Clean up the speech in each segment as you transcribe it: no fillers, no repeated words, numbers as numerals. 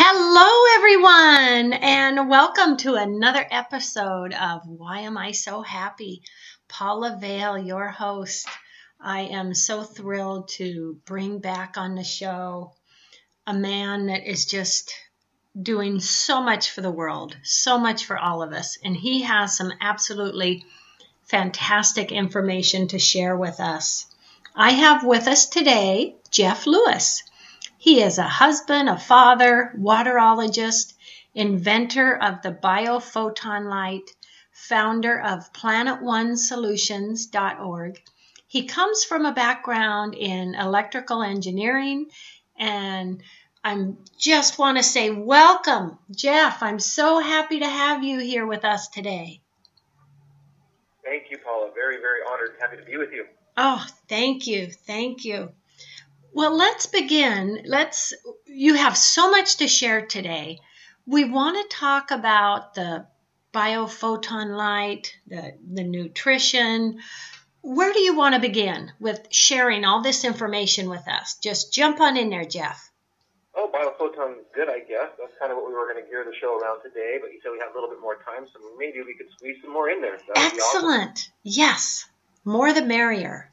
Hello, everyone, and welcome to another episode of Why Am I So Happy? Paula Vale, your host. I am so thrilled to bring back on the show a man that is just doing so much for the world, so much for all of us, and he has some absolutely fantastic information to share with us. I have with us today Jeff Lewis. He is a husband, a father, waterologist, inventor of the biophoton light, founder of PlanetOneSolutions.org. He comes from a background in electrical engineering, and I just want to say welcome, Jeff. I'm so happy to have you here with us today. Thank you, Paula. Very, very honored and happy to be with you. Oh, thank you. Thank you. Well, let's begin. You have so much to share today. We want to talk about the biophoton light, the nutrition. Where do you want to begin with sharing all this information with us? Just jump on in there, Jeff. Oh, biophoton is good, I guess. That's kind of what we were going to gear the show around today, but you said we have a little bit more time, so maybe we could squeeze some more in there. Excellent. Awesome. Yes. More the merrier.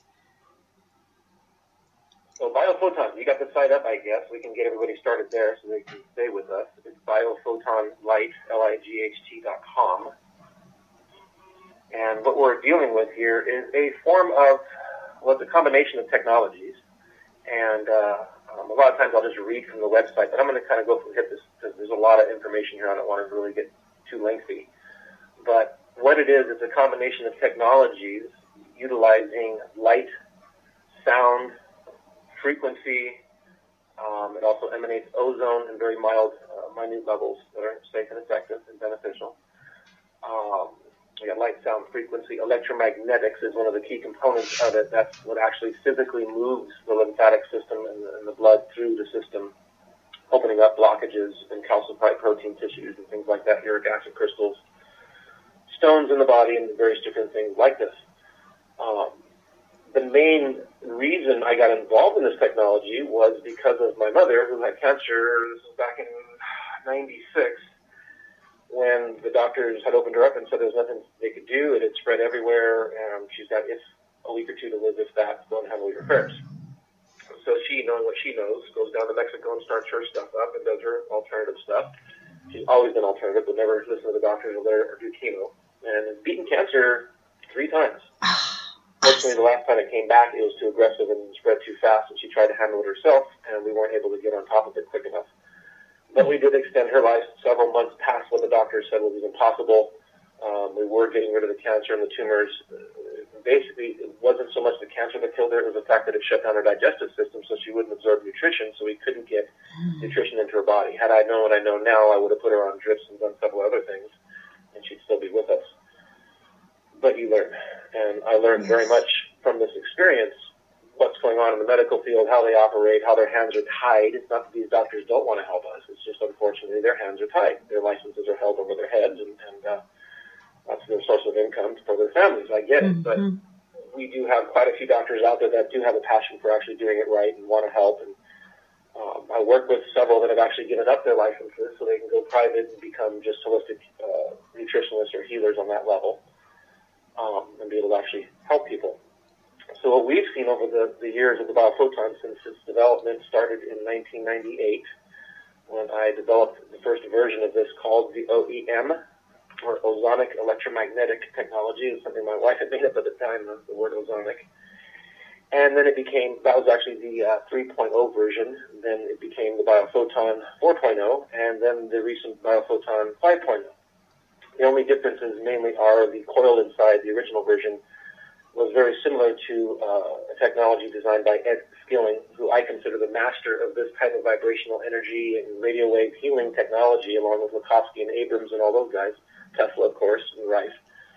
So biophoton, you got the site up, I guess. We can get everybody started there so they can stay with us. It's biophotonlight, light.com. And what we're dealing with here is a form of, it's a combination of technologies. And a lot of times I'll just read from the website, but I'm going to kind of go from hip because there's a lot of information here. I don't want to really get too lengthy. But what it is, it's a combination of technologies utilizing light, sound, frequency. It also emanates ozone in very mild, minute levels that are safe and effective and beneficial. We got light, sound, frequency. Electromagnetics is one of the key components of it. That's what actually physically moves the lymphatic system and the blood through the system, opening up blockages in calcified protein tissues and things like that, uric acid crystals, stones in the body, and various different things like this. The main reason I got involved in this technology was because of my mother, who had cancer. This was back in '96, when the doctors had opened her up and said there was nothing they could do. It had spread everywhere, and she's got a week or two to live, if that, going heavily repairs. So she, knowing what she knows, goes down to Mexico and starts her stuff up and does her alternative stuff. She's always been alternative, but never listened to the doctors or do chemo. And has beaten cancer 3 times. Fortunately, the last time it came back, it was too aggressive and spread too fast, and she tried to handle it herself, and we weren't able to get on top of it quick enough. But we did extend her life several months past what the doctors said was even possible. We were getting rid of the cancer and the tumors. Basically, it wasn't so much the cancer that killed her, it was the fact that it shut down her digestive system so she wouldn't absorb nutrition, so we couldn't get nutrition into her body. Had I known what I know now, I would have put her on drips and done several other things, and she'd still be with us. But you learn. And I learned very much from this experience what's going on in the medical field, how they operate, how their hands are tied. It's not that these doctors don't want to help us. It's just, unfortunately, their hands are tied. Their licenses are held over their heads, and that's their source of income for their families. I get it. But we do have quite a few doctors out there that do have a passion for actually doing it right and want to help. And I work with several that have actually given up their licenses so they can go private and become just holistic nutritionists or healers on that level. And be able to actually help people. So what we've seen over the years of the biophoton since its development started in 1998, when I developed the first version of this called the OEM, or ozonic electromagnetic technology. It's something my wife had made up at the time, the word ozonic. And then that was actually the 3.0 version. Then it became the biophoton 4.0, and then the recent biophoton 5.0. The only differences mainly are the coil inside the original version was very similar to a technology designed by Ed Skilling, who I consider the master of this type of vibrational energy and radio wave healing technology, along with Lukovsky and Abrams and all those guys, Tesla, of course, and Rife,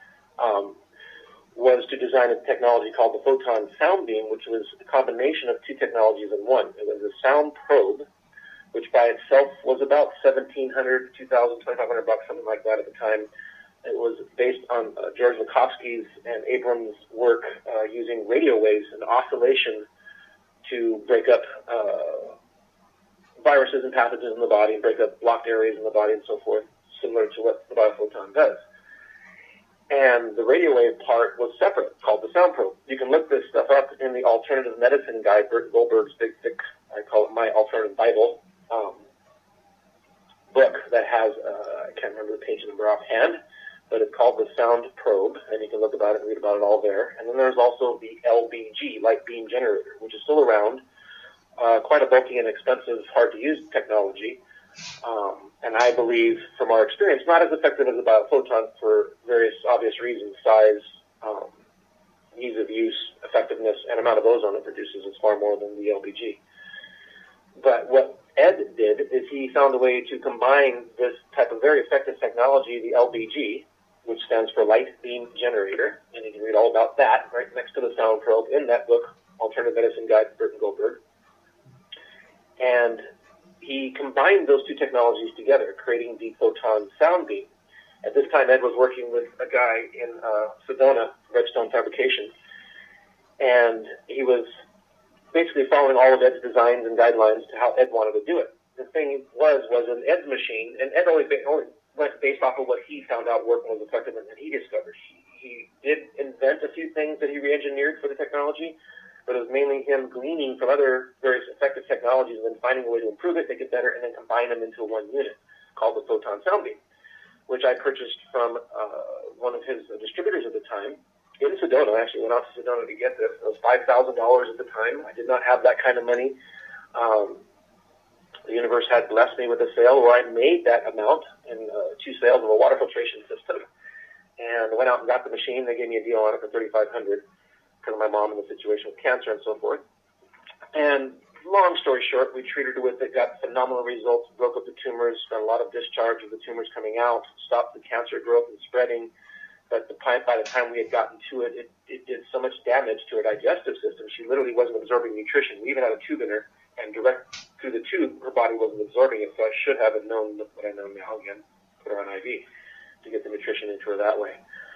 was to design a technology called the photon sound beam, which was a combination of 2 technologies in one. It was a sound probe, which by itself was about $1,700, $2,000, $2,500, something like that at the time. It was based on George Lukovsky's and Abrams' work using radio waves and oscillation to break up viruses and pathogens in the body and break up blocked areas in the body and so forth, similar to what the biophoton does. And the radio wave part was separate, called the sound probe. You can look this stuff up in the Alternative Medicine Guide, Bert Goldberg's big, thick, I call it my alternative Bible, book that has, I can't remember the page number offhand, but it's called the Sound Probe, and you can look about it and read about it all there. And then there's also the LBG, Light Beam Generator, which is still around, quite a bulky and expensive, hard-to-use technology. And I believe, from our experience, not as effective as the biophoton for various obvious reasons: size, ease of use, effectiveness, and amount of ozone it produces is far more than the LBG. But what Ed did is he found a way to combine this type of very effective technology, the LBG, which stands for Light Beam Generator, and you can read all about that right next to the sound probe in that book, Alternative Medicine Guide, Bert Goldberg. And he combined those two technologies together, creating the photon sound beam. At this time, Ed was working with a guy in Sedona, Redstone Fabrication, and he was basically following all of Ed's designs and guidelines to how Ed wanted to do it. The thing was in Ed's machine, and Ed only went based off of what he found out worked and was effective and he discovered. He did invent a few things that he re-engineered for the technology, but it was mainly him gleaning from other various effective technologies and then finding a way to improve it, make it better, and then combine them into one unit called the photon sound beam, which I purchased from one of his distributors at the time in Sedona. I actually went out to Sedona to get this. It was $5,000 at the time. I did not have that kind of money. The universe had blessed me with a sale where I made that amount in 2 sales of a water filtration system, and went out and got the machine. They gave me a deal on it for $3,500 because of my mom and the situation with cancer and so forth. And long story short, we treated her with it, got phenomenal results, broke up the tumors, got a lot of discharge of the tumors coming out, stopped the cancer growth and spreading. But by the time we had gotten to it, it did so much damage to her digestive system. She literally wasn't absorbing nutrition. We even had a tube in her, and direct through the tube, her body wasn't absorbing it. So I should have known what I know now again, put her on IV to get the nutrition into her that way.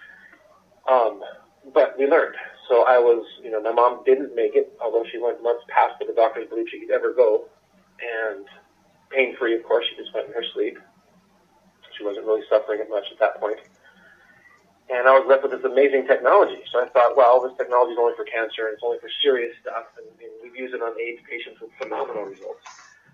But we learned. So I was, my mom didn't make it, although she went months past what the doctors believed she could ever go. And pain-free, of course, she just went in her sleep. She wasn't really suffering it much at that point. And I was left with this amazing technology. So I thought, well, this technology is only for cancer, and it's only for serious stuff. And we've used it on AIDS patients with phenomenal results.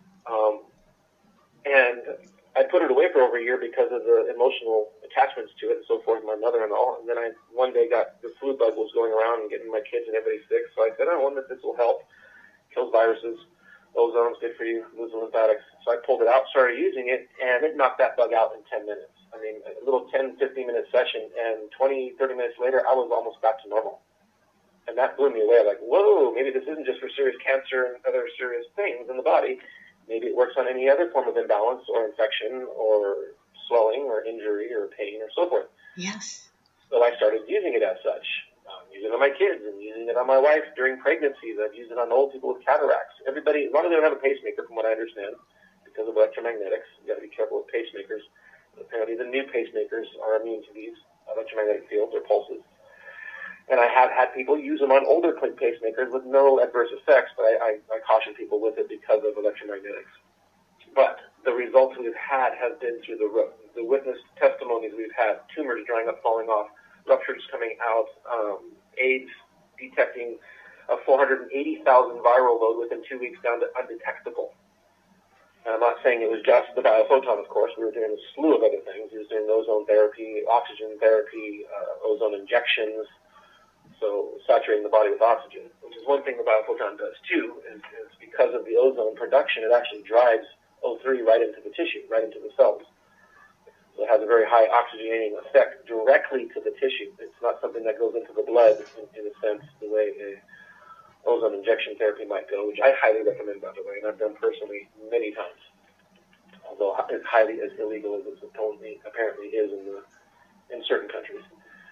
And I put it away for over a year because of the emotional attachments to it and so forth, my mother and all. And then I one day got the flu bug was going around and getting my kids and everybody sick. So I said, I wonder if this will help. Kills viruses. Ozone's good for you. Lose the lymphatics. So I pulled it out, started using it, and it knocked that bug out in 10 minutes. I mean, a little 10, 15-minute session, and 20, 30 minutes later, I was almost back to normal. And that blew me away. I'm like, whoa, maybe this isn't just for serious cancer and other serious things in the body. Maybe it works on any other form of imbalance or infection or swelling or injury or pain or so forth. Yes. So I started using it as such. Using it on my kids and using it on my wife during pregnancies. I've used it on old people with cataracts. Everybody, as long as they don't have a pacemaker, from what I understand, because of electromagnetics, you got to be careful with pacemakers. Apparently the new pacemakers are immune to these electromagnetic fields or pulses. And I have had people use them on older pacemakers with no adverse effects, but I caution people with it because of electromagnetics. But the results we've had have been through the roof. The witness testimonies we've had, tumors drying up, falling off, ruptures coming out, AIDS detecting a 480,000 viral load within 2 weeks down to undetectable. And I'm not saying it was just the biophoton, of course. We were doing a slew of other things. We were doing ozone therapy, oxygen therapy, ozone injections, so saturating the body with oxygen, which is one thing the biophoton does too, is because of the ozone production, it actually drives O3 right into the tissue, right into the cells. So it has a very high oxygenating effect directly to the tissue. It's not something that goes into the blood, in a sense, the way a ozone injection therapy might go, which I highly recommend, by the way, and I've done personally many times, although as highly as illegal as it apparently is in certain countries.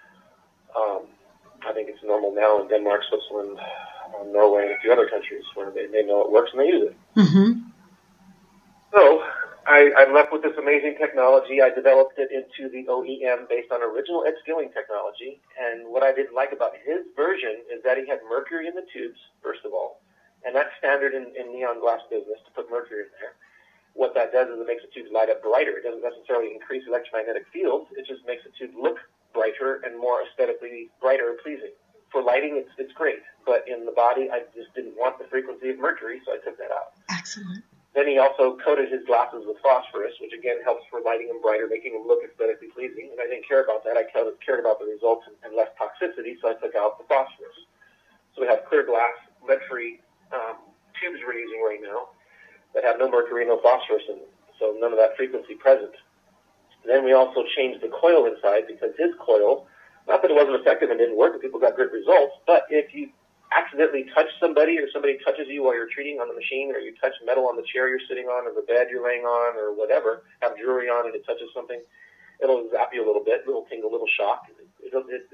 I think it's normal now in Denmark, Switzerland, Norway, and a few other countries where they know it works and they use it. Mm-hmm. So I'm left with this amazing technology. I developed it into the OEM based on original Ed Skilling technology. And what I didn't like about his version is that he had mercury in the tubes, first of all. And that's standard in neon glass business to put mercury in there. what that does is it makes the tubes light up brighter. It doesn't necessarily increase electromagnetic fields. It just makes the tube look brighter and more aesthetically brighter and pleasing. For lighting, it's great. But in the body, I just didn't want the frequency of mercury, so I took that out. Excellent. Then he also coated his glasses with phosphorus, which again helps for lighting them brighter, making them look aesthetically pleasing. And I didn't care about that. I cared about the results and less toxicity, so I took out the phosphorus. So we have clear glass, lead-free tubes we're using right now that have no mercury, no phosphorus in them. So none of that frequency present. Then we also changed the coil inside because his coil, not that it wasn't effective and didn't work, and people got good results, but if you accidentally touch somebody or somebody touches you while you're treating on the machine, or you touch metal on the chair you're sitting on or the bed you're laying on or whatever, have jewelry on and it touches something, it'll zap you a little bit, little tingle, little shock. It's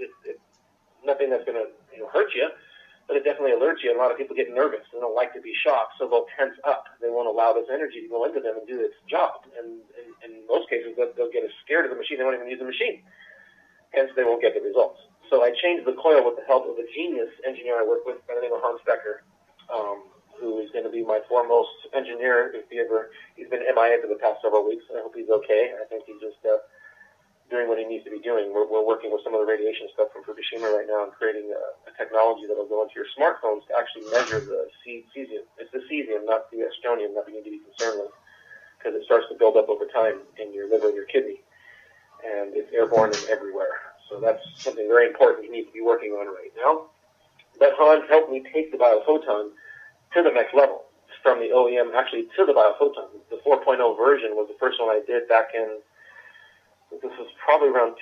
nothing that's going to hurt you, but it definitely alerts you. And a lot of people get nervous. They don't like to be shocked, so they'll tense up. They won't allow this energy to go into them and do its job. And in most cases, they'll get as scared of the machine, they won't even use the machine. Hence, they won't get the results. So I changed the coil with the help of a genius engineer I work with by the name of Hans Becker, who is going to be my foremost engineer. He's been MIA for the past several weeks. I hope he's okay. I think he's just doing what he needs to be doing. We're working with some of the radiation stuff from Fukushima right now and creating a technology that will go into your smartphones to actually measure the cesium. It's the cesium, not the strontium, that we need to be concerned with, because it starts to build up over time in your liver and your kidney, and it's airborne and everywhere. So that's something very important you need to be working on right now. But Hans helped me take the biophoton to the next level, from the OEM actually to the biophoton. The 4.0 version was the first one I did back in, this was probably around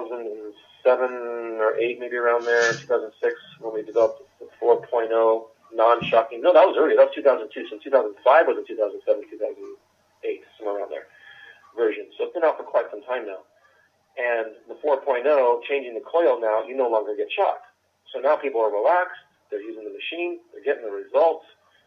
2007 or 8, maybe around there, 2006, when we developed the 4.0 non-shocking. No, that was early. That was 2002. So 2005 was the 2007, 2008, somewhere around there version. So it's been out for quite some time now. And the 4.0, changing the coil now, you no longer get shocked. So now people are relaxed. They're using the machine. They're getting the results.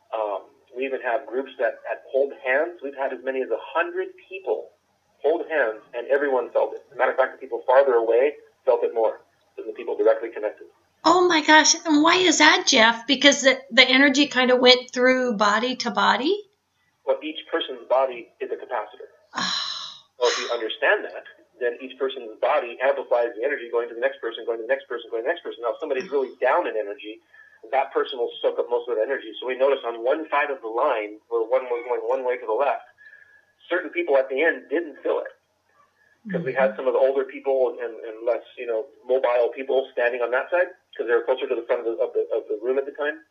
We even have groups that hold hands. We've had as many as 100 people hold hands, and everyone felt it. As a matter of fact, the people farther away felt it more than the people directly connected. Oh, my gosh. And why is that, Jeff? Because the energy kind of went through body to body? Well, each person's body is a capacitor. So if you understand that, then each person's body amplifies the energy going to the next person, going to the next person, going to the next person. Now, if somebody's really down in energy, that person will soak up most of that energy. So we noticed on one side of the line, where one was going one way to the left, certain people at the end didn't feel it. Because we had some of the older people and less, mobile people standing on that side, because they were closer to the front of the room at the time.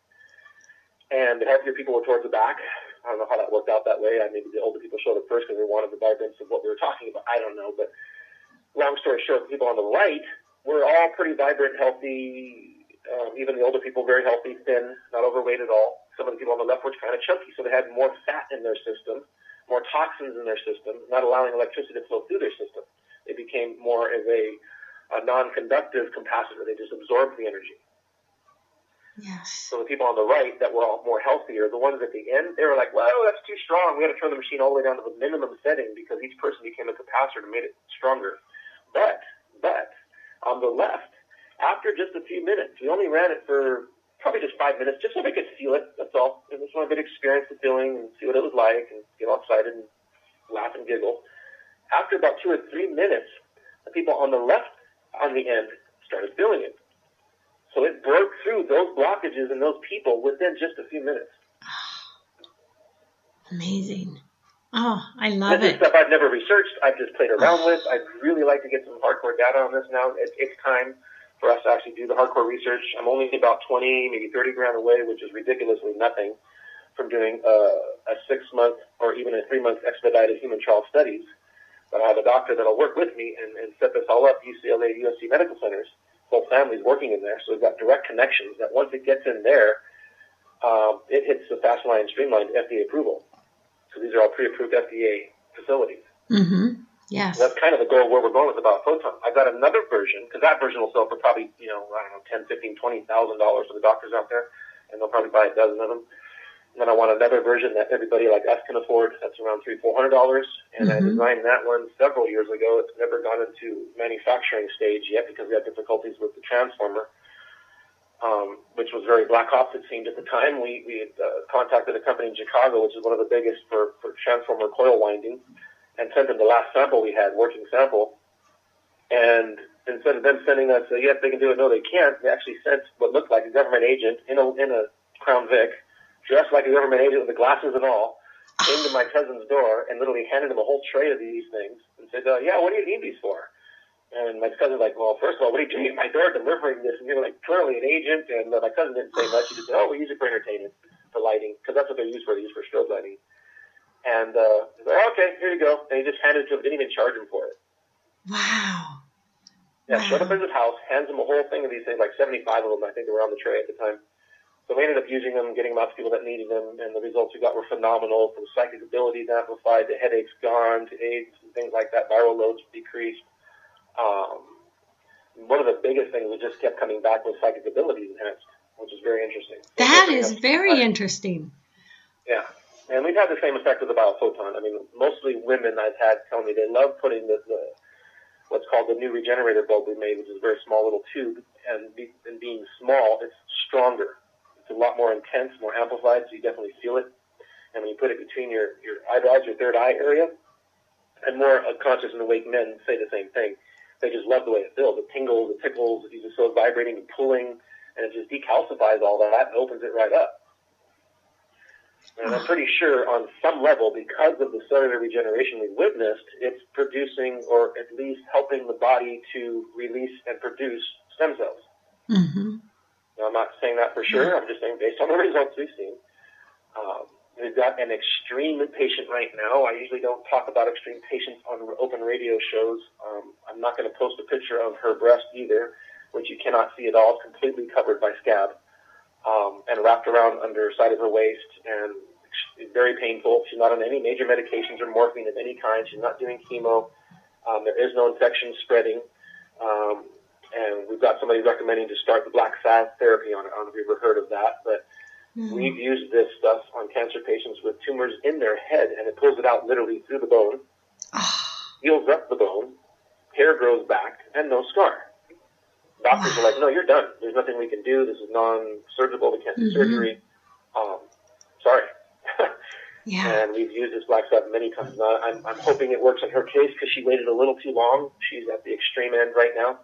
And the healthier people were towards the back. I don't know how that worked out that way. Maybe the older people showed up first because they wanted the vibrance of what we were talking about. I don't know. But long story short, the people on the right were all pretty vibrant, healthy. Even the older people, very healthy, thin, not overweight at all. Some of the people on the left were kind of chunky, so they had more fat in their system, more toxins in their system, not allowing electricity to flow through their system. They became more of a non-conductive capacitor. They just absorbed the energy. Yes. So the people on the right that were all more healthier, the ones at the end, they were like, well, that's too strong. We had to turn the machine all the way down to the minimum setting because each person became a capacitor and made it stronger. But on the left, after just a few minutes, we only ran it for probably just 5 minutes, just so they could feel it, that's all. And just want to experience the feeling and see what it was like and get all excited and laugh and giggle. After about 2 or 3 minutes, the people on the left on the end started feeling it. So it broke through those blockages and those people within just a few minutes. Amazing. Oh, I love this it. This is stuff I've never researched. I've just played around with. I'd really like to get some hardcore data on this now. It's time for us to actually do the hardcore research. I'm only about 20, maybe 30 grand away, which is ridiculously nothing, from doing a 6-month or even a 3-month expedited human trial studies. But I have a doctor that'll work with me and set this all up, UCLA, USC medical centers. Whole families working in there, so we've got direct connections that once it gets in there, it hits the fast line streamlined FDA approval. So these are all pre-approved FDA facilities. Mm-hmm. Yes. So that's kind of the goal where we're going with the biophoton. I've got another version, because that version will sell for probably, $10,000, $15,000, $20,000 for the doctors out there, and they'll probably buy a dozen of them. And then I want another version that everybody like us can afford. That's around $300-$400. And I designed that one several years ago. It's never gone into manufacturing stage yet because we had difficulties with the transformer. which was very Black Ops, it seemed at the time. We had contacted a company in Chicago, which is one of the biggest for transformer coil winding, and sent them the last sample we had, working sample. And instead of them sending us, yes, they can do it, no, they can't, they actually sent what looked like a government agent in a Crown Vic, dressed like a government agent with the glasses and all, came to my cousin's door and literally handed him a whole tray of these things and said, yeah, what do you need these for? And my cousin's like, well, first of all, what are you doing at my door delivering this? And you're like, clearly an agent. And my cousin didn't say much. He just said, oh, we use it for entertainment, for lighting, because that's what they're used for. They use for strobe lighting. And he's like, okay, here you go. And he just handed it to him. Didn't even charge him for it. Wow. Yeah, showed up at his house, hands him a whole thing of these things, like 75 of them, I think they were on the tray at the time. So we ended up using them, getting them out to people that needed them, and the results we got were phenomenal. From psychic abilities amplified to headaches gone to AIDS and things like that. Viral loads decreased. One of the biggest things we just kept coming back was psychic abilities enhanced, which is very interesting. That is very interesting. Yeah. And we've had the same effect with the biophoton. I mean, mostly women I've had tell me they love putting the what's called the new regenerator bulb we made, which is a very small little tube, and being small, it's stronger. It's a lot more intense, more amplified, so you definitely feel it. And when you put it between your eyebrows, your third eye area, and more conscious and awake men say the same thing. They just love the way it feels. It tingles, it tickles, you just feel it vibrating and pulling, and it just decalcifies all that and opens it right up. And I'm pretty sure on some level, because of the cellular regeneration we witnessed, it's producing or at least helping the body to release and produce stem cells. Mm-hmm. Now, I'm not saying that for sure. I'm just saying based on the results we've seen. We've got an extreme patient right now. I usually don't talk about extreme patients on open radio shows. I'm not going to post a picture of her breast either, which you cannot see at all. It's completely covered by scab and wrapped around under side of her waist, and it's very painful. She's not on any major medications or morphine of any kind. She's not doing chemo. There is no infection spreading. And we've got somebody recommending to start the black salve therapy on it. I don't know if you've ever heard of that, but we've used this stuff on cancer patients with tumors in their head, and it pulls it out literally through the bone, heals up the bone, hair grows back, and no scar. Doctors are like, no, you're done. There's nothing we can do. This is non-surgical. We can't do surgery. Sorry. Yeah. And we've used this black salve many times. Now, I'm hoping it works in her case because she waited a little too long. She's at the extreme end right now.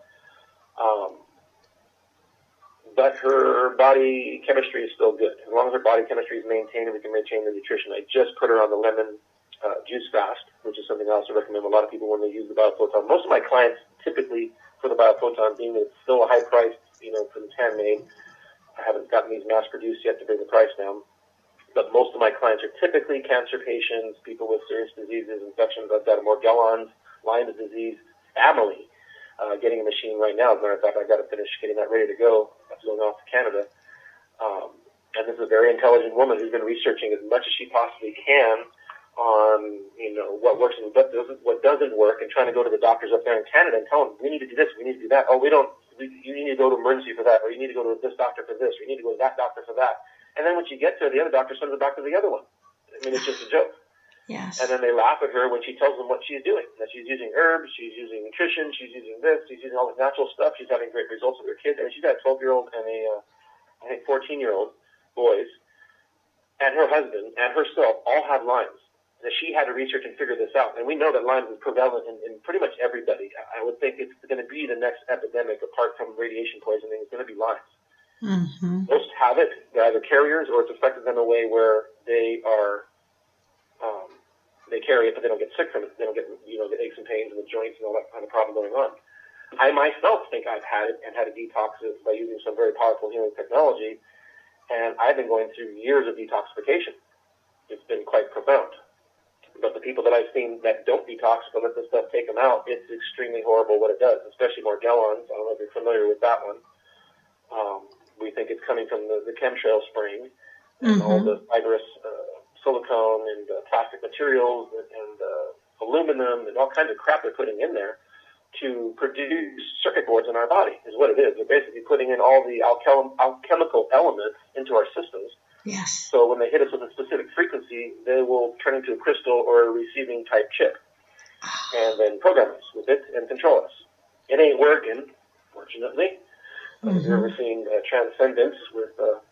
But her body chemistry is still good. As long as her body chemistry is maintained and we can maintain the nutrition. I just put her on the lemon juice fast, which is something I also recommend a lot of people when they use the biophoton. Most of my clients typically for the biophoton, being that it's still a high price, for the handmade. I haven't gotten these mass produced yet to bring the price down. But most of my clients are typically cancer patients, people with serious diseases, infections. I've got Morgellons, Lyme disease, family. Getting a machine right now. As a matter of fact, I've got to finish getting that ready to go. That's going off to Canada. And this is a very intelligent woman who's been researching as much as she possibly can on, what works and what doesn't work, and trying to go to the doctors up there in Canada and tell them, we need to do this, we need to do that. Oh, you need to go to emergency for that, or you need to go to this doctor for this, or you need to go to that doctor for that. And then once you get to the other doctor, sends it back to the other one. I mean, it's just a joke. Yes. And then they laugh at her when she tells them what she's doing, that she's using herbs, she's using nutrition, she's using this, she's using all this natural stuff, she's having great results with her kids. I mean, she's got a 12-year-old and I think 14-year-old boys, and her husband and herself all have Lyme's. And she had to research and figure this out. And we know that Lyme is prevalent in pretty much everybody. I would think it's going to be the next epidemic, apart from radiation poisoning, it's going to be Lyme's. Mm-hmm. Most have it. They're either carriers or it's affected them in a way where they are they carry it, but they don't get sick from it. They don't get, the aches and pains in the joints and all that kind of problem going on. I myself think I've had it and had to detox it by using some very powerful healing technology, and I've been going through years of detoxification. It's been quite profound. But the people that I've seen that don't detox but let the stuff take them out, it's extremely horrible what it does, especially Morgellons. I don't know if you're familiar with that one. We think it's coming from the chemtrail spraying and all the fibrous silicone and plastic materials and aluminum and all kinds of crap they're putting in there to produce circuit boards in our body is what it is. They're basically putting in all the alchemical elements into our systems. Yes. So when they hit us with a specific frequency, they will turn into a crystal or a receiving type chip and then program us with it and control us. It ain't working, fortunately. If you've ever seen Transcendence with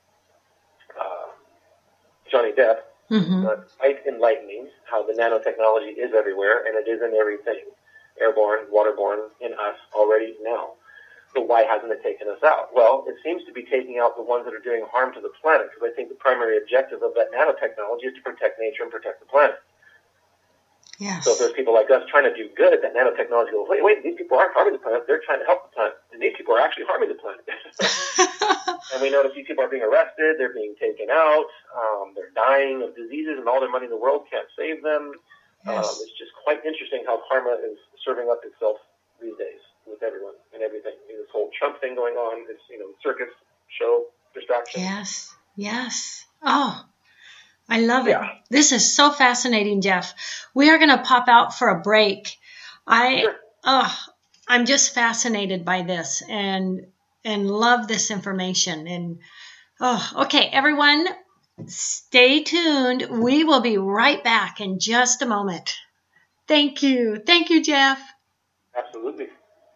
Johnny Depp, quite enlightening how the nanotechnology is everywhere, and it is in everything, airborne, waterborne, in us already now. So why hasn't it taken us out? Well, it seems to be taking out the ones that are doing harm to the planet, because I think the primary objective of that nanotechnology is to protect nature and protect the planet. Yes. So if there's people like us trying to do good, that nanotechnology goes, wait, these people aren't harming the planet, they're trying to help the planet, and these people are actually harming the planet. And we notice these people are being arrested, they're being taken out, they're dying of diseases, and all their money in the world can't save them. Yes. It's just quite interesting how karma is serving up itself these days with everyone and everything. This whole Trump thing going on, it's, circus, show, distraction. Yes. Yes. Oh, I love it. Yeah. This is so fascinating, Jeff. We are going to pop out for a break. Sure. I'm just fascinated by this and love this information. And okay, everyone, stay tuned. We will be right back in just a moment. Thank you. Thank you, Jeff. Absolutely.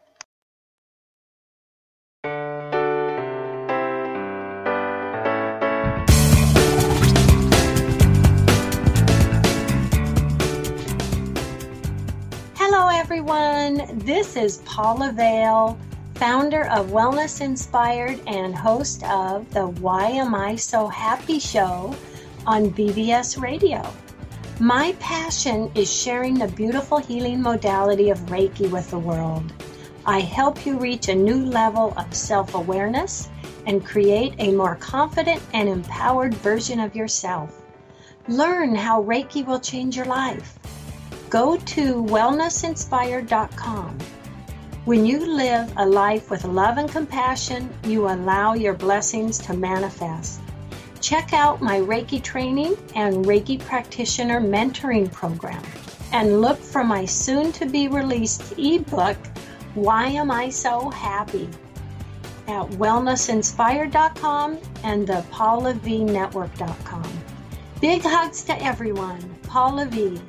Hello, everyone. This is Paula Vale, founder of Wellness Inspired and host of the Why Am I So Happy show on BBS Radio. My passion is sharing the beautiful healing modality of Reiki with the world. I help you reach a new level of self-awareness and create a more confident and empowered version of yourself. Learn how Reiki will change your life. Go to wellnessinspired.com. When you live a life with love and compassion, you allow your blessings to manifest. Check out my Reiki training and Reiki practitioner mentoring program, and look for my soon-to-be-released ebook, Why Am I So Happy, at wellnessinspired.com and the paulavnetwork.com. Big hugs to everyone. Paula V.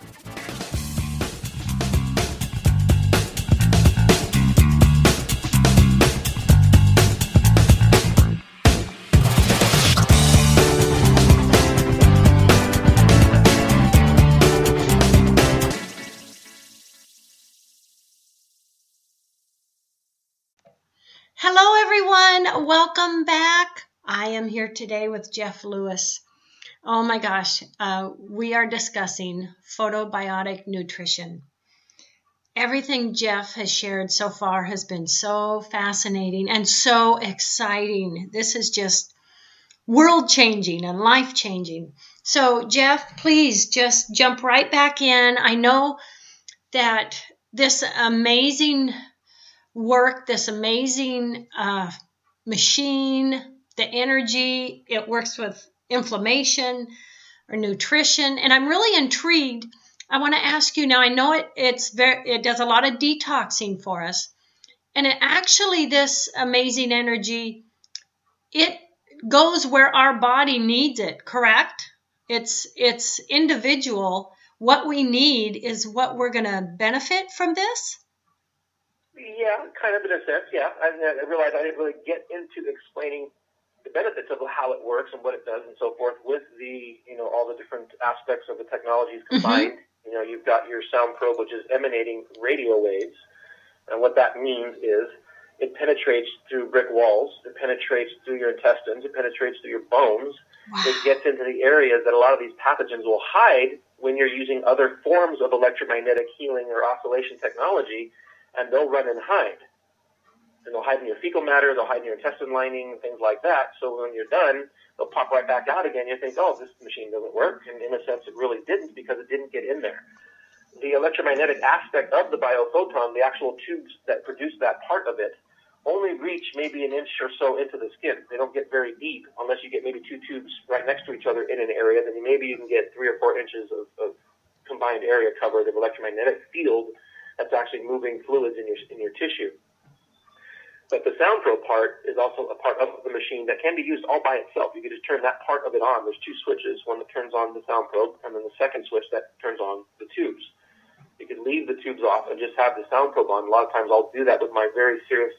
Hello, everyone. Welcome back. I am here today with Jeff Lewis. Oh my gosh, we are discussing photobiotic nutrition. Everything Jeff has shared so far has been so fascinating and so exciting. This is just world-changing and life-changing. So, Jeff, please just jump right back in. I know that this amazing work, this amazing machine, the energy, it works with inflammation or nutrition, and I'm really intrigued. I want to ask you now, I know it does a lot of detoxing for us, and this amazing energy, it goes where our body needs it, correct? It's individual. What we need is what we're going to benefit from this. Yeah, kind of in a sense, yeah. I realized I didn't really get into explaining the benefits of how it works and what it does and so forth with the, all the different aspects of the technologies combined. You've got your sound probe, which is emanating radio waves. And what that means is it penetrates through brick walls. It penetrates through your intestines. It penetrates through your bones. Wow. It gets into the areas that a lot of these pathogens will hide when you're using other forms of electromagnetic healing or oscillation technology, and they'll run and hide. And they'll hide in your fecal matter, they'll hide in your intestine lining, and things like that. So when you're done, they'll pop right back out again. You think, oh, this machine doesn't work. And in a sense, it really didn't, because it didn't get in there. The electromagnetic aspect of the biophoton, the actual tubes that produce that part of it, only reach maybe an inch or so into the skin. They don't get very deep unless you get maybe two tubes right next to each other in an area. Then maybe you can get 3 or 4 inches of combined area covered of electromagnetic field that's actually moving fluids in your tissue. But the sound probe part is also a part of the machine that can be used all by itself. You can just turn that part of it on. There's 2 switches, one that turns on the sound probe, and then the second switch that turns on the tubes. You could leave the tubes off and just have the sound probe on. A lot of times I'll do that with my very serious,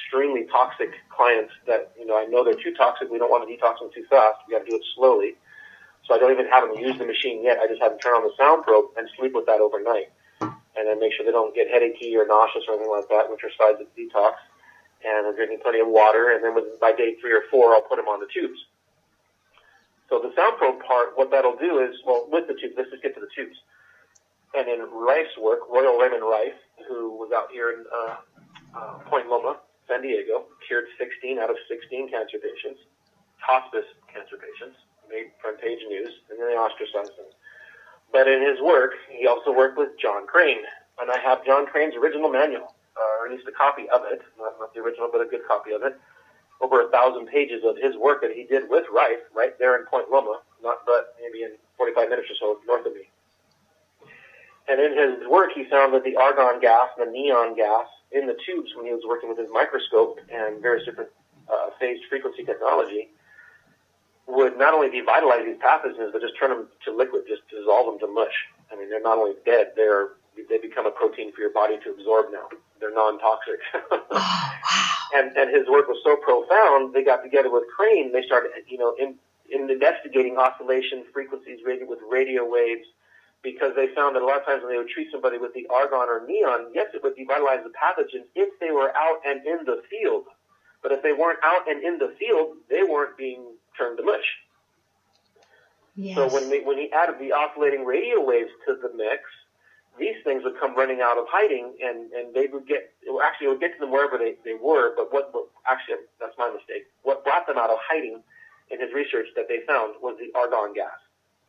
extremely toxic clients that, I know they're too toxic. We don't want to detox them too fast. We got to do it slowly. So I don't even have them use the machine yet. I just have them turn on the sound probe and sleep with that overnight. And then make sure they don't get headachy or nauseous or anything like that, which are signs of detox. And I'm drinking plenty of water. And then by day 3 or 4, I'll put them on the tubes. So the sound probe part, what that'll do is, with the tubes, let's just get to the tubes. And in Rife's work, Royal Raymond Rife, who was out here in Point Loma, San Diego, cured 16 out of 16 cancer patients, hospice cancer patients, made front page news, and then they ostracized them. But in his work, he also worked with John Crane, and I have John Crane's original manual, or at least a copy of it, not the original, but a good copy of it, over 1,000 pages of his work that he did with Rife, right there in Point Loma, but maybe in 45 minutes or so north of me. And in his work, he found that the argon gas and the neon gas in the tubes when he was working with his microscope and various different phased frequency technology would not only devitalize these pathogens, but just turn them to liquid, just dissolve them to mush. I mean, they're not only dead, they become a protein for your body to absorb now. They're non-toxic. Oh, wow. And his work was so profound, they got together with Crane. They started, in investigating oscillation frequencies with radio waves, because they found that a lot of times when they would treat somebody with the argon or neon, yes, it would devitalize the pathogens if they were out and in the field. But if they weren't out and in the field, they weren't being turned to mush. Yes. So when he added the oscillating radio waves to the mix, these things would come running out of hiding, and it would get to them wherever they were. But what actually, that's my mistake. What brought them out of hiding in his research that they found was the argon gas.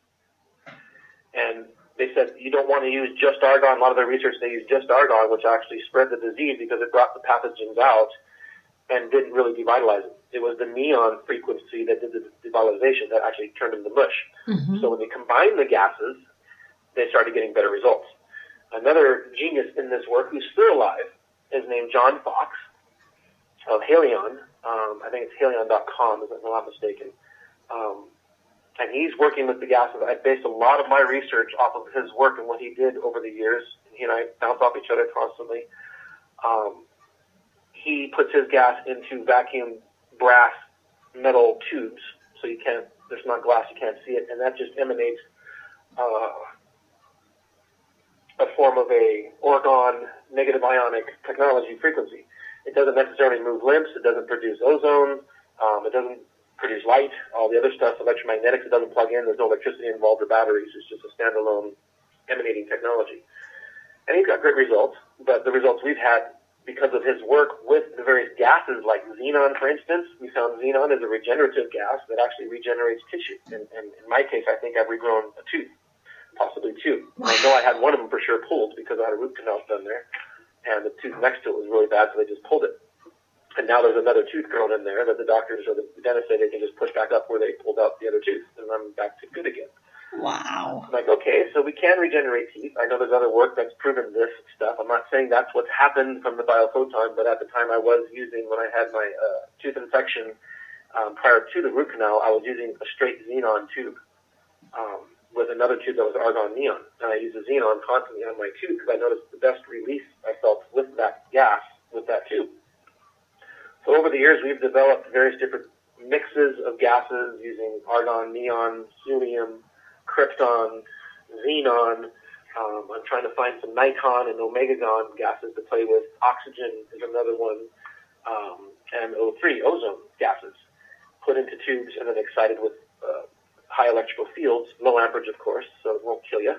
And they said you don't want to use just argon. A lot of their research, they used just argon, which actually spread the disease because it brought the pathogens out and didn't really devitalize them. It was the neon frequency that did the devitalization that actually turned them to mush. Mm-hmm. So when they combined the gases, they started getting better results. Another genius in this work who's still alive is named John Fox of Halion. I think it's halion.com, if I'm not mistaken. And he's working with the gases. I based a lot of my research off of his work and what he did over the years. He and I bounce off each other constantly. He puts his gas into vacuum brass metal tubes, so there's not glass, you can't see it, and that just emanates a form of a orgone negative ionic technology frequency. It doesn't necessarily move lymphs, it doesn't produce ozone, it doesn't produce light, all the other stuff, electromagnetics, it doesn't plug in, there's no electricity involved or batteries, it's just a standalone emanating technology. And he's got great results, but the results we've had because of his work with the various gases, like xenon, for instance, we found xenon is a regenerative gas that actually regenerates tissue. And in my case, I think I've regrown a tooth, possibly 2. And I know I had one of them for sure pulled because I had a root canal done there, and the tooth next to it was really bad, so they just pulled it. And now there's another tooth grown in there that the doctors or the dentist say they can just push back up where they pulled out the other tooth, and I'm back to good again. Wow. I'm like, okay, so we can regenerate teeth. I know there's other work that's proven this stuff. I'm not saying that's what's happened from the biophoton, but at the time I was using, when I had my tooth infection prior to the root canal, I was using a straight xenon tube with another tube that was argon neon. And I used the xenon constantly on my tooth because I noticed the best release I felt with that gas, with that tube. So over the years, we've developed various different mixes of gases using argon, neon, helium, krypton, xenon. I'm trying to find some niton and omegagon gases to play with. Oxygen is another one, and O3, ozone gases, put into tubes and then excited with high electrical fields, low amperage, of course, so it won't kill you.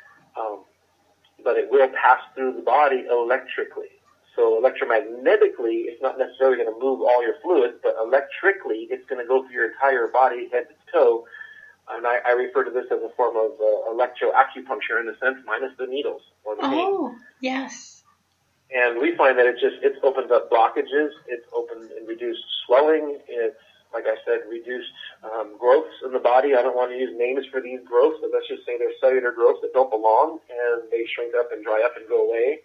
But it will pass through the body electrically. So electromagnetically, it's not necessarily going to move all your fluids, but electrically, it's going to go through your entire body, head to toe. And I refer to this as a form of electroacupuncture in a sense, minus the needles or the pain. Oh, yes. And we find that it's opened up blockages, it's opened and reduced swelling, it's, like I said, reduced growths in the body. I don't want to use names for these growths, but let's just say they're cellular growths that don't belong, and they shrink up and dry up and go away.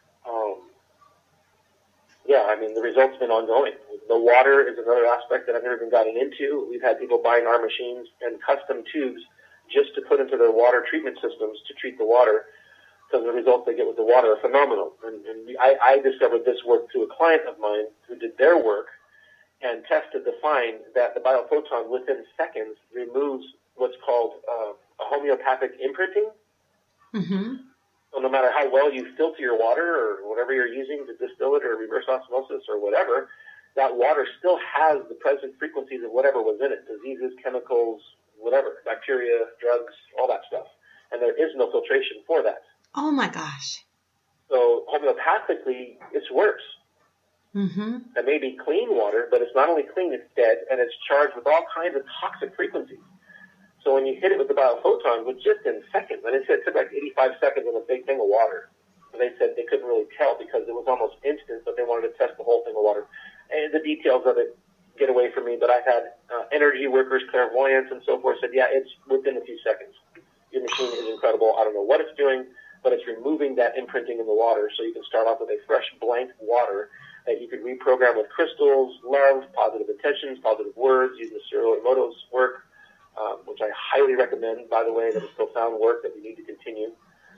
The results have been ongoing. The water is another aspect that I've never even gotten into. We've had people buying our machines and custom tubes just to put into their water treatment systems to treat the water. because the results they get with the water are phenomenal. And I discovered this work through a client of mine who did their work and tested to find that the biophoton within seconds removes what's called a homeopathic imprinting. Mm-hmm. So no matter how well you filter your water or whatever you're using to distill it or reverse osmosis or whatever, that water still has the present frequencies of whatever was in it, diseases, chemicals, whatever, bacteria, drugs, all that stuff. And there is no filtration for that. Oh, my gosh. So homeopathically, it's worse. Mm-hmm. It may be clean water, but it's not only clean, it's dead, and it's charged with all kinds of toxic frequencies. So when you hit it with the biophoton, with just in seconds, and it took like 85 seconds in a big thing of water. And they said they couldn't really tell because it was almost instant, but they wanted to test the whole thing of water. And the details of it get away from me, but I've had energy workers, clairvoyants, and so forth said, yeah, it's within a few seconds. Your machine is incredible. I don't know what it's doing, but it's removing that imprinting in the water, so you can start off with a fresh, blank water that you could reprogram with crystals, love, positive intentions, positive words, using Cyril Emoto's work, which I highly recommend, by the way. That is profound work that we need to continue.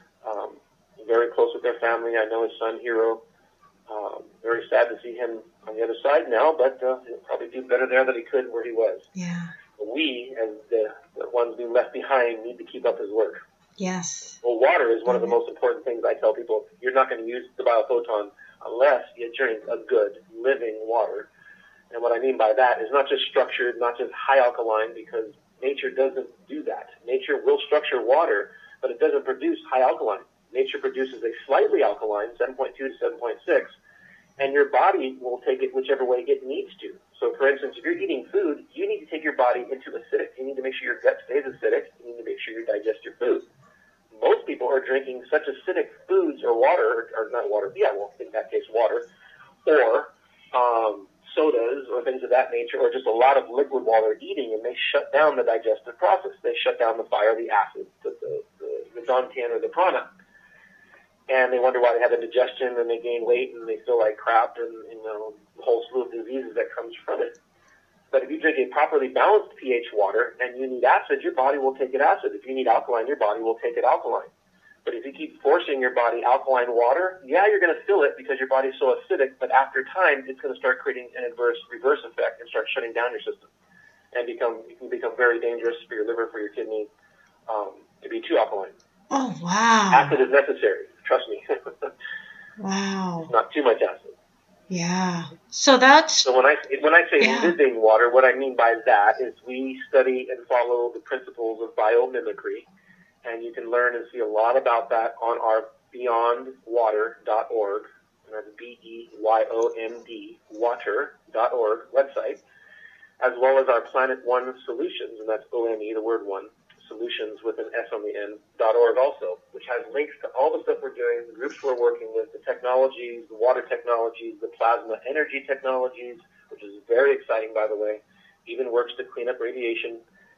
Very close with their family. I know his son, Hero. Very sad to see him on the other side now, but he'll probably do better there than he could where he was. Yeah. We, as the ones being left behind, need to keep up his work. Yes. Well, water is one of the most important things I tell people. You're not going to use the biophoton unless you drink a good, living water. And what I mean by that is not just structured, not just high alkaline, because nature doesn't do that. Nature will structure water, but it doesn't produce high alkaline. Nature produces a slightly alkaline, 7.2 to 7.6, and your body will take it whichever way it needs to. So, for instance, if you're eating food, you need to take your body into acidic. You need to make sure your gut stays acidic. You need to make sure you digest your food. Most people are drinking such acidic foods or water, or not water, yeah, well, in that case, water, or sodas or things of that nature, or just a lot of liquid while they're eating, and they shut down the digestive process. They shut down the fire, the acid, the dantian or the prana. And they wonder why they have indigestion, and they gain weight, and they feel like crap, and the whole slew of diseases that comes from it. But if you drink a properly balanced pH water and you need acid, your body will take it acid. If you need alkaline, your body will take it alkaline. But if you keep forcing your body alkaline water, yeah, you're going to fill it because your body's so acidic, but after time, it's going to start creating an adverse reverse effect and start shutting down your system. And it can become very dangerous for your liver, for your kidney, to be too alkaline. Oh, wow. Acid is necessary. Trust me. Wow. Not too much acid. Yeah. So that's... So when I say living water, what I mean by that is we study and follow the principles of biomimicry, and you can learn and see a lot about that on our beyondwater.org, and that's BEYOND, water.org website, as well as our Planet One Solutions, and that's ONE, the word one, solutions with an S on the end, .org also, which has links to all the stuff we're doing, the groups we're working with, the technologies, the water technologies, the plasma energy technologies, which is very exciting, by the way, even works to clean up radiation,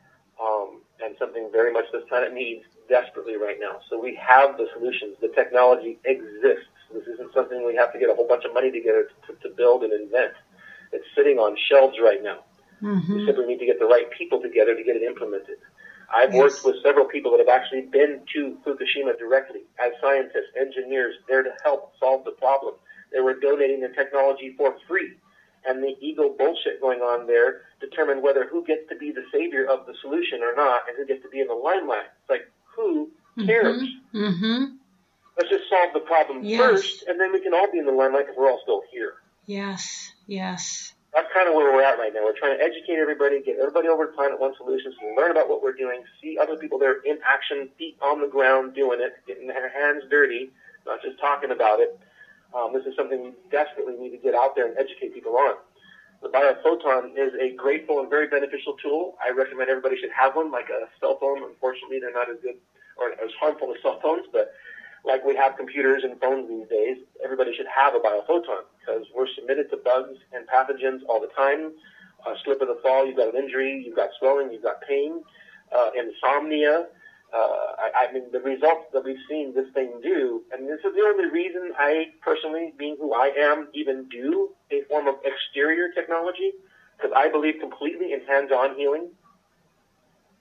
and something very much this planet needs desperately right now. So we have the solutions. The technology exists. This isn't something we have to get a whole bunch of money together to build and invent. It's sitting on shelves right now. Mm-hmm. We simply need to get the right people together to get it implemented. I've worked with several people that have actually been to Fukushima directly as scientists, engineers, there to help solve the problem. They were donating their technology for free. And the ego bullshit going on there determined whether who gets to be the savior of the solution or not, and who gets to be in the limelight. It's like, who cares? Mm-hmm. Let's just solve the problem first, and then we can all be in the limelight because we're all still here. Yes, yes. That's kind of where we're at right now. We're trying to educate everybody, get everybody over to Planet One Solutions, and learn about what we're doing, see other people there in action, feet on the ground doing it, getting their hands dirty, not just talking about it. This is something we desperately need to get out there and educate people on. The biophoton is a grateful and very beneficial tool. I recommend everybody should have one, like a cell phone. Unfortunately, they're not as good or as harmful as cell phones, but like we have computers and phones these days, everybody should have a biophoton because we're submitted to bugs and pathogens all the time. A slip of the fall, you've got an injury, you've got swelling, you've got pain, insomnia. I mean, the results that we've seen this thing do, and this is the only reason I personally, being who I am, even do a form of exterior technology, because I believe completely in hands-on healing.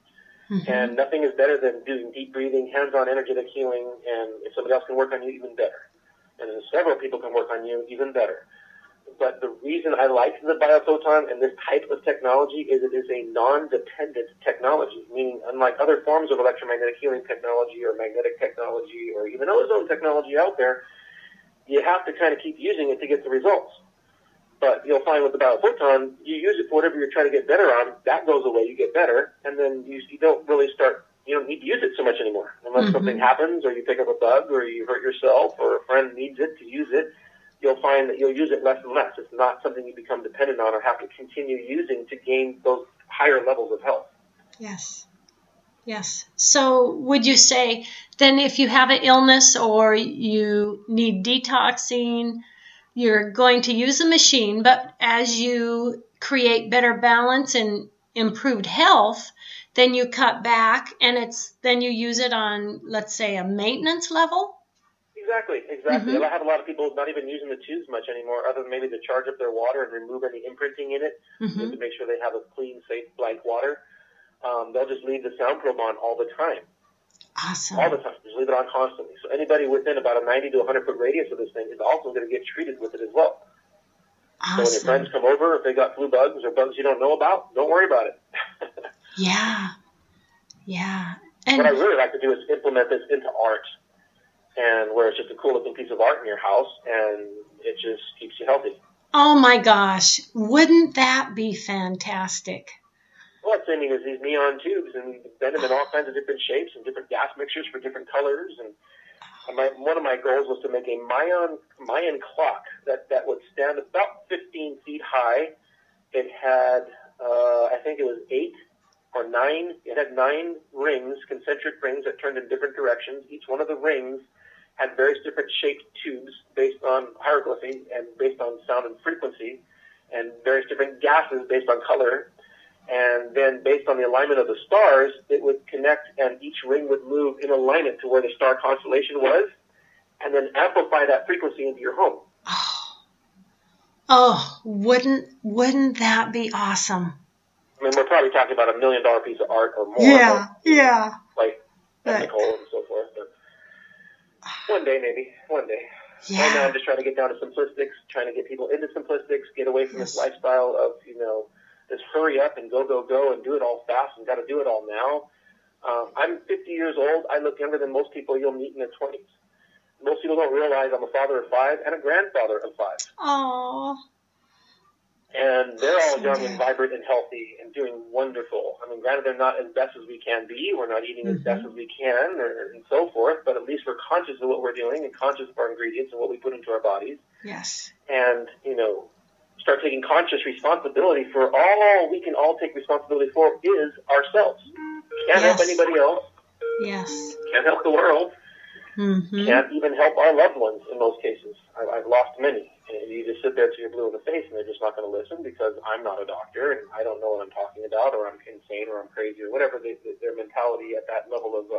And nothing is better than doing deep breathing, hands-on energetic healing, and if somebody else can work on you, even better. And if several people can work on you, even better. But the reason I like the biophoton and this type of technology is it is a non-dependent technology, meaning unlike other forms of electromagnetic healing technology or magnetic technology or even ozone technology out there, you have to kind of keep using it to get the results. But you'll find with the biophoton, you use it for whatever you're trying to get better on, that goes away, you get better, and then you don't really you don't need to use it so much anymore. Unless something happens or you pick up a bug or you hurt yourself or a friend needs it to use it, you'll find that you'll use it less and less. It's not something you become dependent on or have to continue using to gain those higher levels of health. Yes. Yes. So would you say then if you have an illness or you need detoxing, you're going to use a machine, but as you create better balance and improved health, then you cut back and then you use it on, let's say, a maintenance level? Exactly. I have a lot of people not even using the tubes much anymore, other than maybe to charge up their water and remove any imprinting in it, just to make sure they have a clean, safe, blank water. They'll just leave the sound probe on all the time. Awesome. All the time. Just leave it on constantly. So anybody within about a 90 to 100 foot radius of this thing is also going to get treated with it as well. Awesome. So when your friends come over, if they got flu bugs or bugs you don't know about, don't worry about it. Yeah. And what I really like to do is implement this into art, and where it's just a cool looking piece of art in your house, and it just keeps you healthy. oh my gosh, wouldn't that be fantastic? Well, it's these neon tubes, and we bend them in all kinds of different shapes and different gas mixtures for different colors. And one of my goals was to make a Mayan clock that would stand about 15 feet high. It had, I think it was 8 or 9. It had 9 rings, concentric rings that turned in different directions. Each one of the rings had various different shaped tubes based on hieroglyphy and based on sound and frequency, and various different gases based on color. And then based on the alignment of the stars, it would connect and each ring would move in alignment to where the star constellation was, and then amplify that frequency into your home. Oh, wouldn't that be awesome? I mean, we're probably talking about $1 million piece of art or more. Yeah. Like technical and so forth. But one day, maybe. One day. Yeah. Right now I'm just trying to get down to simplistics, trying to get people into simplistics, get away from this lifestyle of, just hurry up and go and do it all fast and got to do it all now. I'm 50 years old. I look younger than most people you'll meet in their 20s. Most people don't realize I'm a father of 5 and a grandfather of 5. Oh. And they're all young and vibrant and healthy and doing wonderful. I mean, granted, they're not as best as we can be. We're not eating as best as we can and so forth, but at least we're conscious of what we're doing and conscious of our ingredients and what we put into our bodies. Yes. And, start taking conscious responsibility for all we can all take responsibility for is ourselves. Can't help anybody else. Yes. Can't help the world. Can't even help our loved ones in most cases. I've lost many. And you just sit there till you're blue in the face and they're just not going to listen because I'm not a doctor and I don't know what I'm talking about or I'm insane or I'm crazy or whatever their mentality at that level of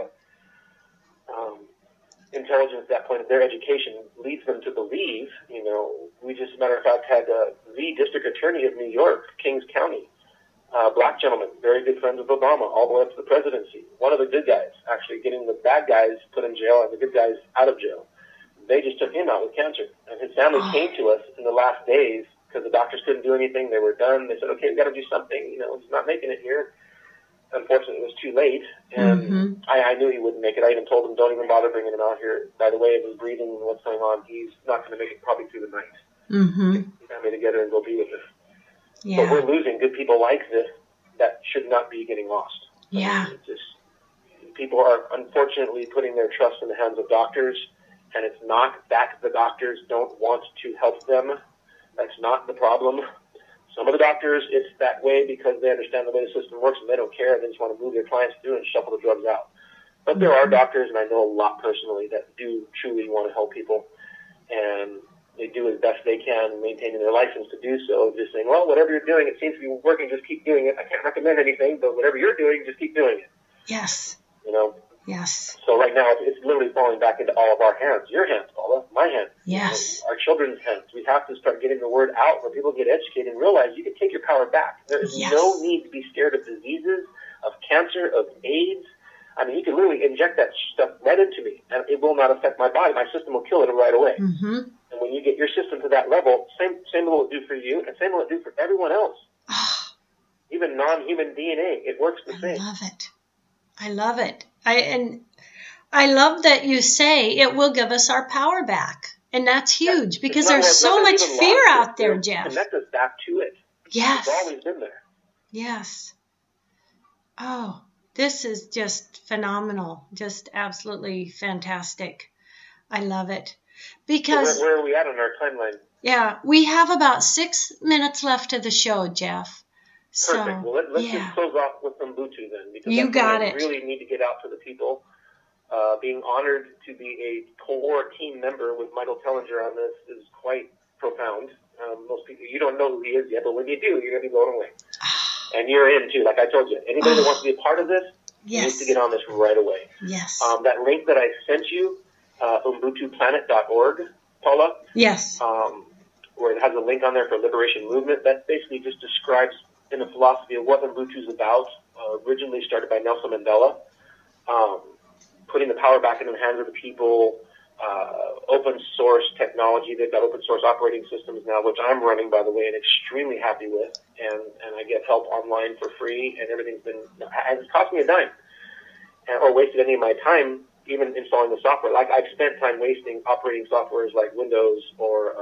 intelligence, that point of their education leads them to believe. We just, as a matter of fact, had the district attorney of New York, Kings County, black gentleman, very good friends with Obama, all the way up to the presidency. One of the good guys, actually getting the bad guys put in jail and the good guys out of jail. They just took him out with cancer. And his family came to us in the last days because the doctors couldn't do anything. They were done. They said, okay, we've got to do something. He's not making it here. Unfortunately, it was too late. And I knew he wouldn't make it. I even told him, don't even bother bringing him out here. By the way of his breathing and what's going on, he's not going to make it probably through the night. Get the family together and go be with us. Yeah. But we're losing good people like this that should not be getting lost. Yeah. People are unfortunately putting their trust in the hands of doctors, and it's not that the doctors don't want to help them. That's not the problem. Some of the doctors, it's that way because they understand the way the system works and they don't care. They just want to move their clients through and shuffle the drugs out. But there are doctors, and I know a lot personally, that do truly want to help people, and they do as best they can, maintaining their license to do so. Just saying, well, whatever you're doing, it seems to be working, just keep doing it. I can't recommend anything, but whatever you're doing, just keep doing it. Yes. Yes. So right now, it's literally falling back into all of our hands. Your hands, Paula, my hands. Yes. Our children's hands. We have to start getting the word out where people get educated and realize you can take your power back. There is no need to be scared of diseases of cancer, of AIDS. I mean, you can literally inject that stuff right into me, and it will not affect my body. My system will kill it right away. Mm-hmm. And when you get your system to that level, same will it do for you, and same will it do for everyone else. Even non-human DNA, it works the same. I love it. I love it. I love that you say it will give us our power back. And that's huge because there's so much fear out there, Jeff. Connect us back to it. Yes. It's always been there. Yes. Oh, this is just phenomenal. Just absolutely fantastic. I love it. Because so where are we at on our timeline? Yeah, we have about 6 minutes left of the show, Jeff. Perfect. Well, let's just close off with Ubuntu then. Because you got I it. really need to get out to the people. Being honored to be a core team member with Michael Tellinger on this is quite profound. Most people, you don't know who he is yet, but when you do, you're going to be blown away. And you're in, too. Like I told you, anybody that wants to be a part of this needs to get on this right away. Yes. That link that I sent you, ubuntuplanet.org, Paula. Yes. Where it has a link on there for Liberation Movement, that basically just describes in the philosophy of what Ubuntu is about, originally started by Nelson Mandela, putting the power back into the hands of the people, open source technology. They've got open source operating systems now, which I'm running, by the way, and extremely happy with, and I get help online for free, and everything's been, it's cost me a dime, or wasted any of my time even installing the software. Like I've spent time wasting operating softwares like Windows or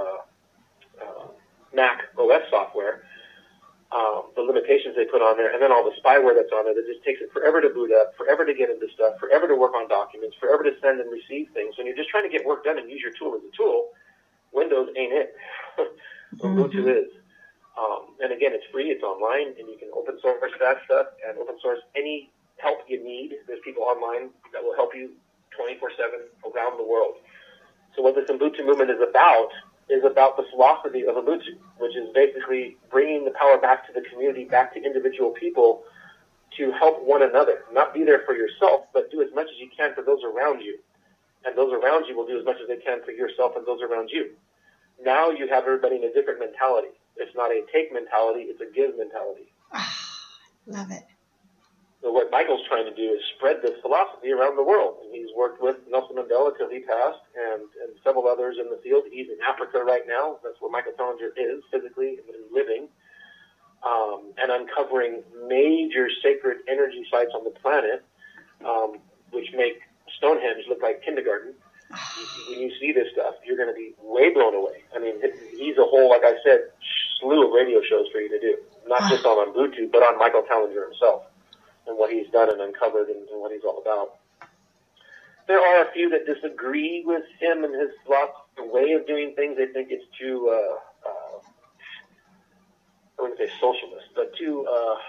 Mac OS software, the limitations they put on there, and then all the spyware that's on there that just takes it forever to boot up, forever to get into stuff, forever to work on documents, forever to send and receive things. When you're just trying to get work done and use your tool as a tool, Windows ain't it. Ubuntu is. And again, it's free, it's online, and you can open source that stuff and open source any help you need. There's people online that will help you 24/7 around the world. So what this Ubuntu movement is about the philosophy of Ubuntu, which is basically bringing the power back to the community, back to individual people to help one another. Not be there for yourself, but do as much as you can for those around you. And those around you will do as much as they can for yourself and those around you. Now you have everybody in a different mentality. It's not a take mentality, it's a give mentality. Love it. So what Michael's trying to do is spread this philosophy around the world. And he's worked with Nelson Mandela till he passed and several others in the field. He's in Africa right now. That's where Michael Tellinger is physically and living, and uncovering major sacred energy sites on the planet, which make Stonehenge look like kindergarten. When you see this stuff, you're going to be way blown away. I mean, he's a whole, like I said, slew of radio shows for you to do. Not just on Ubuntu, but on Michael Tellinger himself and what he's done and uncovered and what he's all about. There are a few that disagree with him and his way of doing things. They think it's too, I wouldn't say socialist, but too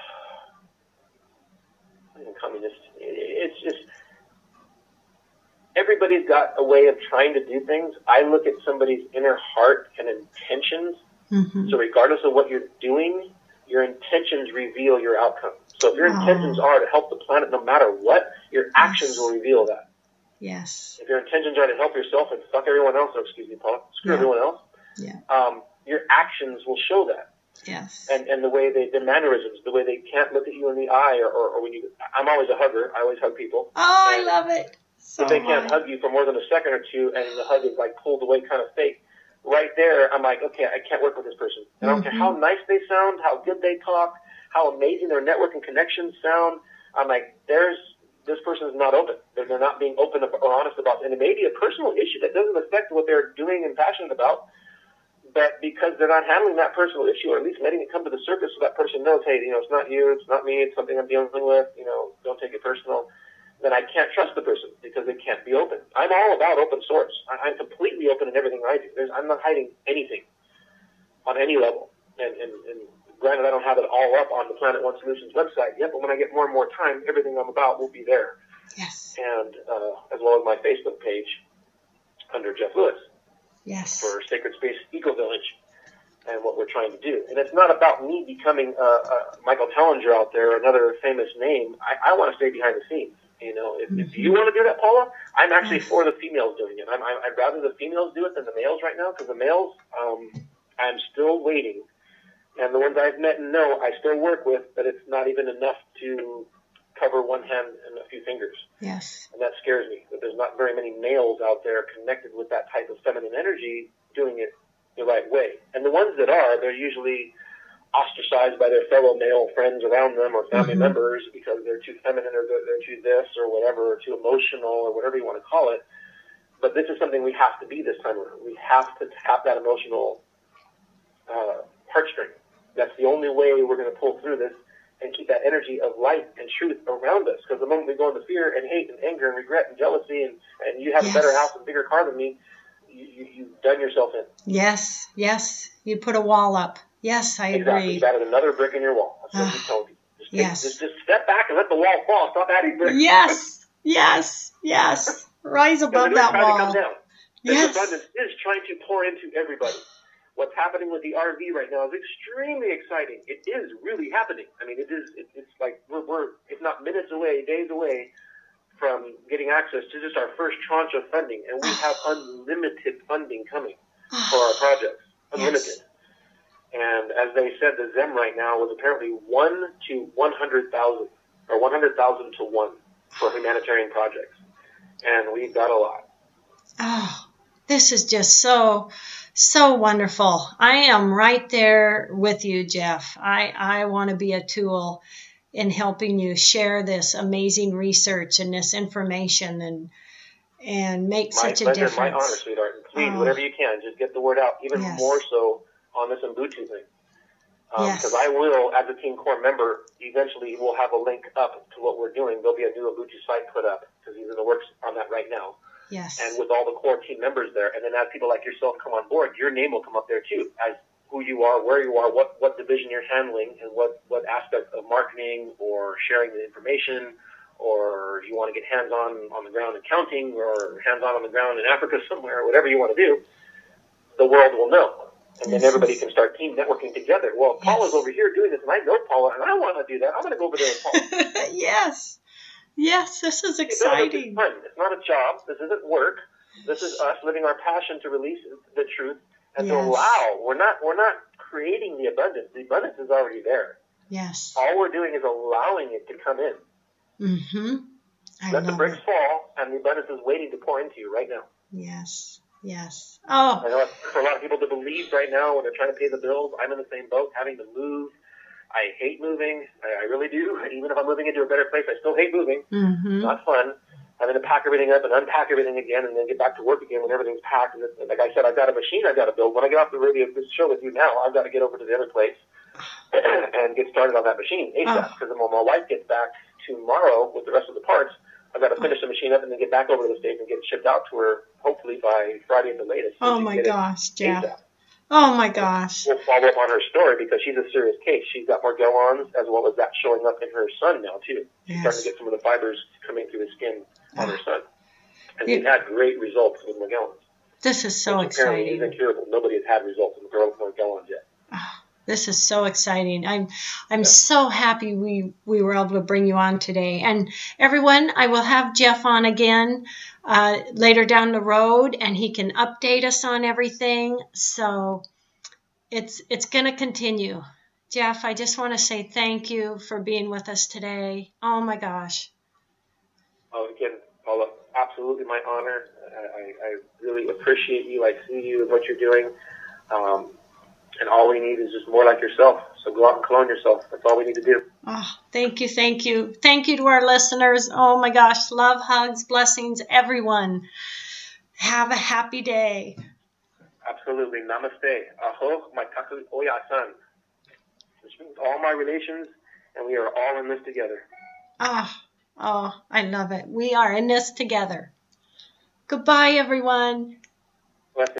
communist. It's just, everybody's got a way of trying to do things. I look at somebody's inner heart and intentions. Mm-hmm. So regardless of what you're doing, your intentions reveal your outcome. So if your intentions are to help the planet no matter what, your actions will reveal that. Yes. If your intentions are to help yourself and fuck everyone else, or excuse me, Paul, screw everyone else, your actions will show that. Yes. And the way the mannerisms, the way they can't look at you in the eye, or when you, I'm always a hugger. I always hug people. Oh, I love it. So if they can't hug you for more than a second or two, and the hug is like pulled away, kind of fake, right there, I'm like, okay, I can't work with this person. I don't care how nice they sound, how good they talk, how amazing their network and connections sound. I'm like, this person is not open. They're not being open or honest about it. And it may be a personal issue that doesn't affect what they're doing and passionate about, but because they're not handling that personal issue, or at least letting it come to the surface so that person knows, hey, it's not you, it's not me, it's something I'm dealing with, don't take it personal, then I can't trust the person because they can't be open. I'm all about open source. I'm completely open in everything I do. I'm not hiding anything on any level. And granted, I don't have it all up on the Planet One Solutions website yet, but when I get more and more time, everything I'm about will be there. Yes. And as well as my Facebook page under Jeff Lewis. Yes. For Sacred Space Eco Village and what we're trying to do. And it's not about me becoming Michael Tellinger out there, another famous name. I want to stay behind the scenes. If you want to do that, Paula, I'm actually for the females doing it. I'd rather the females do it than the males right now, because the males, I'm still waiting. And the ones I've met and know, I still work with, but it's not even enough to cover one hand and a few fingers. Yes. And that scares me, that there's not very many males out there connected with that type of feminine energy doing it the right way. And the ones that are, they're usually ostracized by their fellow male friends around them or family members because they're too feminine or they're too this or whatever, or too emotional or whatever you want to call it. But this is something we have to be this time around. We have to tap that emotional heartstring. That's the only way we're going to pull through this and keep that energy of light and truth around us. Because the moment we go into fear and hate and anger and regret and jealousy and you have a better house and bigger car than me, you've done yourself in. Yes, yes. You put a wall up. Yes, I agree. You've added another brick in your wall. That's what you told me. Just step back and let the wall fall. Stop adding bricks. Yes, yes, yes. Rise above that wall. To come down. This abundance is trying to pour into everybody. What's happening with the RV right now is extremely exciting. It is really happening. I mean, it's like we're if not minutes away, days away from getting access to just our first tranche of funding, and we have unlimited funding coming for our projects. Unlimited. Yes. And as they said, the ZEM right now was apparently 1 to 100,000, or 100,000 to 1 for humanitarian projects. And we've got a lot. Oh, this is just so wonderful. I am right there with you, Jeff. I want to be a tool in helping you share this amazing research and this information and make such a difference. My honor, sweetheart. And please, whatever you can, just get the word out, even more so on this Ubuntu thing. Because I will, as a Team Core member, eventually will have a link up to what we're doing. There'll be a new Ubuntu site put up, because he's in the works on that right now. Yes. And with all the core team members there, and then as people like yourself come on board, your name will come up there too, as who you are, where you are, what division you're handling, and what aspect of marketing or sharing the information, or you want to get hands-on on the ground in accounting, or hands-on on the ground in Africa somewhere, whatever you want to do, the world will know. And then everybody can start team networking together. Well, Paula's over here doing this, and I know Paula, and I want to do that. I'm going to go over there with Paula. Yes. Yes, this is exciting. It's not a job. This isn't work. This is us living our passion to release the truth and to allow. We're not creating the abundance. The abundance is already there. Yes. All we're doing is allowing it to come in. Mm-hmm. Let the bricks fall, and the abundance is waiting to pour into you right now. Yes. Yes. Oh. I know it's for a lot of people to believe right now when they're trying to pay the bills. I'm in the same boat, having to move. I hate moving. I really do. Even if I'm moving into a better place, I still hate moving. Mm-hmm. Not fun. Having to pack everything up and unpack everything again and then get back to work again when everything's packed. And like I said, I've got a machine I've got to build. When I get off the radio, this show with you now, I've got to get over to the other place and get started on that machine ASAP. Because when my wife gets back tomorrow with the rest of the parts, I've got to finish the machine up and then get back over to the States and get it shipped out to her, hopefully by Friday at the latest. Oh, my gosh, Jeff. Oh, my gosh. We'll follow up on her story because she's a serious case. She's got Morgellons, as well as that showing up in her son now, too. She's starting to get some of the fibers coming through the skin on her son. And we've had great results with Morgellons. This is so exciting. Apparently, it's incurable. Nobody has had results with Morgellons yet. This is so exciting. I'm so happy we were able to bring you on today. And everyone, I will have Jeff on again later down the road, and he can update us on everything. So it's going to continue. Jeff, I just want to say thank you for being with us today. Oh my gosh. Oh, again, Paula, absolutely my honor. I really appreciate you. I see you and what you're doing. And all we need is just more like yourself. So go out and clone yourself. That's all we need to do. Oh, thank you, thank you. Thank you to our listeners. Oh, my gosh. Love, hugs, blessings, everyone. Have a happy day. Absolutely. Namaste. Aho maitaku oyasan. Which means all my relations, and we are all in this together. Oh, I love it. We are in this together. Goodbye, everyone.